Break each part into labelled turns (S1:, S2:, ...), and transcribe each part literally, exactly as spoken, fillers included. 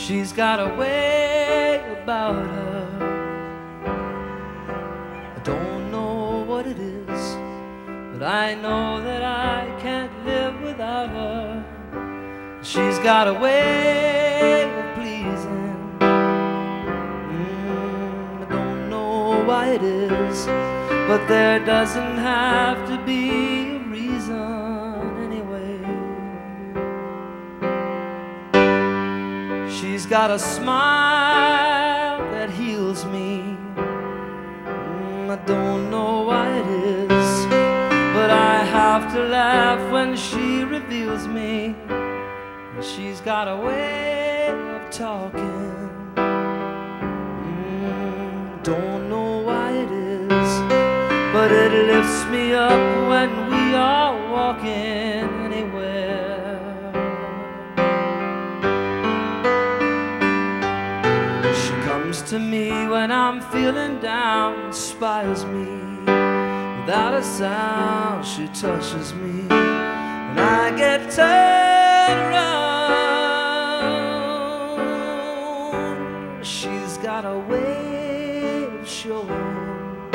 S1: She's got a way about her. I don't know what it is, but I know that I can't live without her. She's got a way of pleasing. mm, I don't know why it is, but there doesn't have to be a reason anyway. She's got a smile that heals me. mm, I don't know why it is, but I have to laugh when she reveals me. She's got a way of talking. mm, Don't know why it is, but it lifts me up when we are walking anywhere. She comes to me when I'm feeling down, inspires me. Without a sound, she touches me, and I get turned around. She's got a way of showing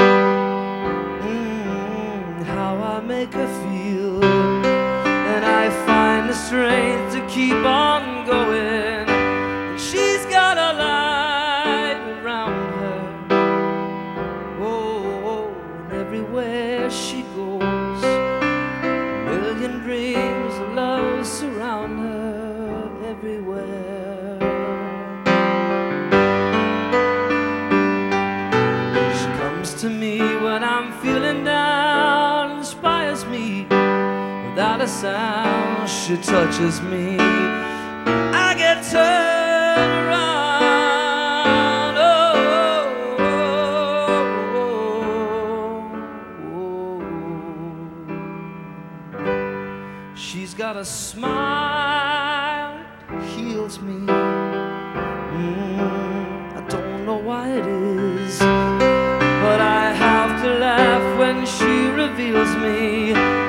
S1: mm, how I make her feel, and I find the strength to keep on going. And she's got a light around her. Oh, and everywhere she goes, a million dreams of love surround her everywhere. She comes to me when I'm feeling down, inspires me. Without a sound, she touches me. I get turned around. Oh, oh, oh, oh. She's got a smile that heals me. mm, I don't know why it is, but I have to laugh when she reveals me.